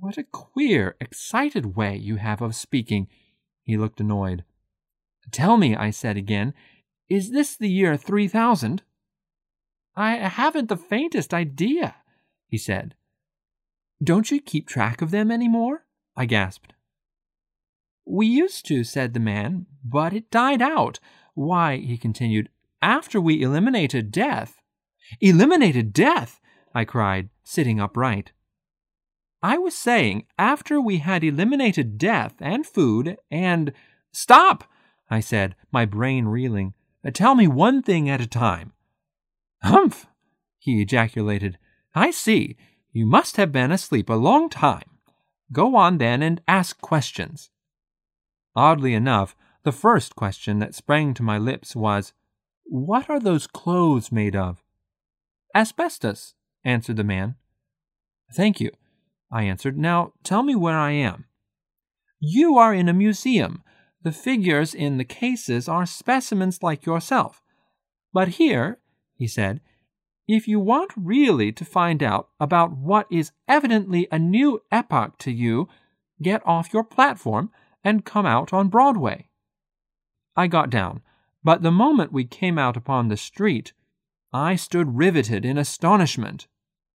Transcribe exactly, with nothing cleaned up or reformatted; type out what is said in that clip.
What a queer, excited way you have of speaking." He looked annoyed. "Tell me," I said again, "is this the year three thousand?" "I haven't the faintest idea," he said. "Don't you keep track of them any more?" I gasped. "We used to," said the man, "but it died out. Why," he continued, "after we eliminated death—" "Eliminated death!" I cried, sitting upright. "I was saying, after we had eliminated death and food and—" "Stop!" I said, my brain reeling. "Tell me one thing at a time." "Humph!" he ejaculated. "I see. You must have been asleep a long time. Go on then and ask questions." Oddly enough, the first question that sprang to my lips was, "What are those clothes made of?" "Asbestos," answered the man. "Thank you," I answered. "Now tell me where I am." "You are in a museum. The figures in the cases are specimens like yourself. But here," he said, "if you want really to find out about what is evidently a new epoch to you, get off your platform and come out on Broadway." I got down, but the moment we came out upon the street, I stood riveted in astonishment.